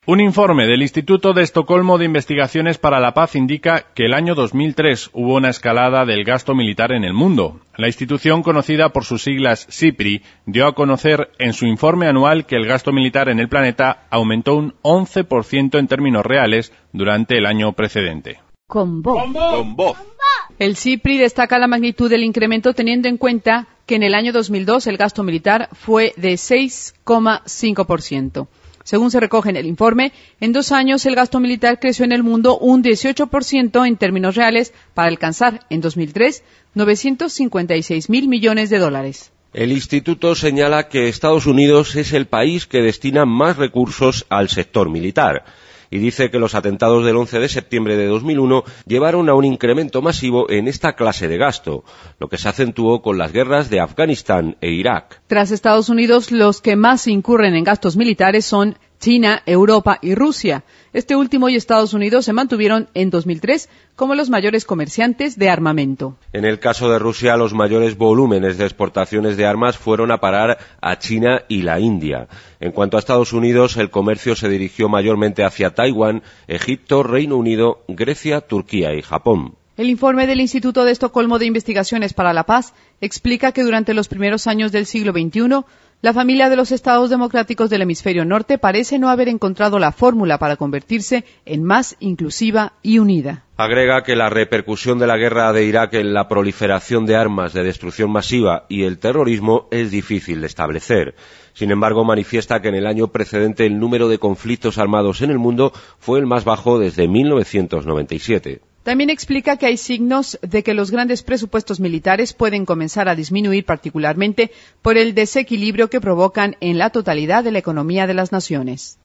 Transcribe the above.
Un informe del Instituto de Estocolmo de Investigaciones para la Paz indica que el año 2003 hubo una escalada del gasto militar en el mundo. La institución, conocida por sus siglas SIPRI, dio a conocer en su informe anual que el gasto militar en el planeta aumentó un 11% en términos reales durante el año precedente. Con voz. El SIPRI destaca la magnitud del incremento teniendo en cuenta que en el año 2002 el gasto militar fue de 6,5%. Según se recoge en el informe, en 2 años el gasto militar creció en el mundo un 18% en términos reales para alcanzar, en 2003, 956.000 millones de dólares. El instituto señala que Estados Unidos es el país que destina más recursos al sector militar y dice que los atentados del 11 de septiembre de 2001 llevaron a un incremento masivo en esta clase de gasto, lo que se acentuó con las guerras de Afganistán e Irak. Tras Estados Unidos, los que más incurren en gastos militares son China, Europa y Rusia. Este último y Estados Unidos se mantuvieron en 2003 como los mayores comerciantes de armamento. En el caso de Rusia, los mayores volúmenes de exportaciones de armas fueron a parar a China y la India. En cuanto a Estados Unidos, el comercio se dirigió mayormente hacia Taiwán, Egipto, Reino Unido, Grecia, Turquía y Japón. El informe del Instituto de Estocolmo de Investigaciones para la Paz explica que durante los primeros años del siglo XXI, la familia de los estados democráticos del hemisferio norte parece no haber encontrado la fórmula para convertirse en más inclusiva y unida. Agrega que la repercusión de la guerra de Irak en la proliferación de armas de destrucción masiva y el terrorismo es difícil de establecer. Sin embargo, manifiesta que en el año precedente el número de conflictos armados en el mundo fue el más bajo desde 1997. También explica que hay signos de que los grandes presupuestos militares pueden comenzar a disminuir, particularmente por el desequilibrio que provocan en la totalidad de la economía de las naciones.